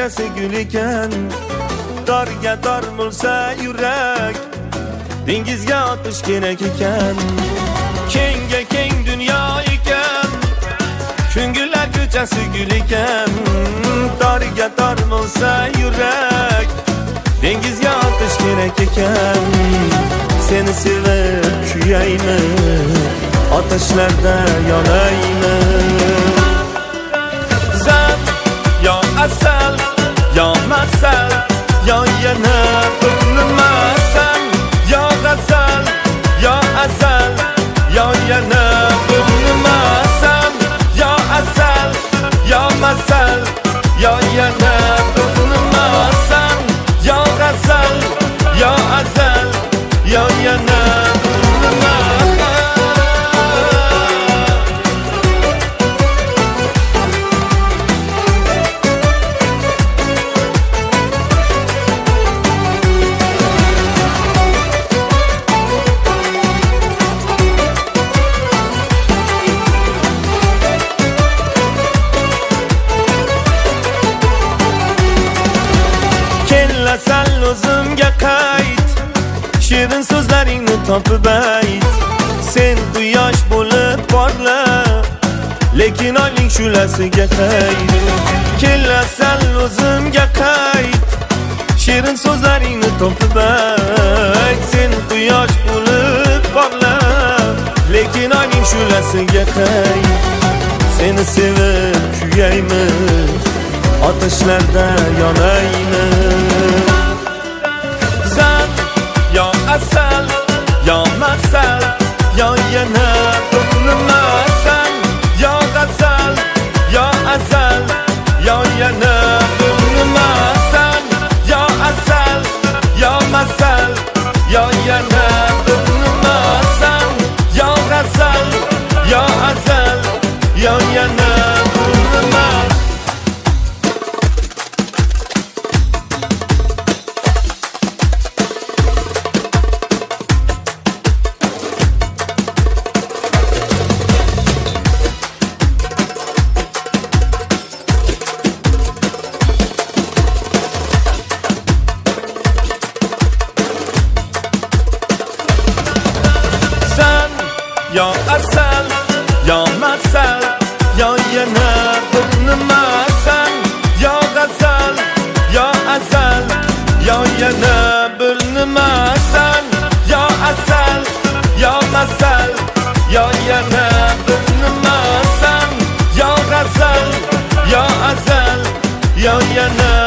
ko'chasi gul ekan, dorga dor bo'lsa yurak, dengizga otish kerak ekan. Kengga keng dunyo ekan, ko'ngillar ko'chasi gul ekan, dorga dor bo'lsa yurak, dengizga otish kerak ekan. Seni sevib kuyaymi, ateşlerde yanaymi. Sen ya asal, ya masal, ya yana burnuma. Sen ya gazal, ya azal, ya yana burnuma. Sen ya asal, ya masal, ya yana burnuma. Sen ya gazal, ya azal, ya yana burnuma. Sen o'zimga qayt, shirin so'zlaringni topib ayt. Sen quyosh bo'lib porla, lekin oyning shulasiga qayt. Kelasan o'zimga qayt, shirin so'zlaringni topib ayt. Sen quyosh bo'lib porla, lekin oyning shulasiga qayt. Seni sevib kuyaymi, ateşlerde yanaymi. Sen ya asal, ya masal, ya yana burnuma. Sen ya gazal, ya azal, ya yana burnuma. Sen ya asal, ya masal, ya yana burnuma. Sen ya gazal, ya azal, ya yana burnuma. Ya asal, ya masal, ya yana burnuma. Sen ya gazal, ya azal, ya yana burnuma. Sen ya asal, ya masal, ya yana burnuma. Sen ya gazal, ya azal, ya yana